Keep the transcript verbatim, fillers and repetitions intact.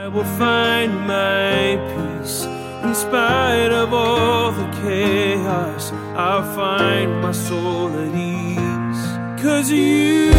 will find my peace. In spite of all the chaos, I'll find my soul at ease. 'Cause you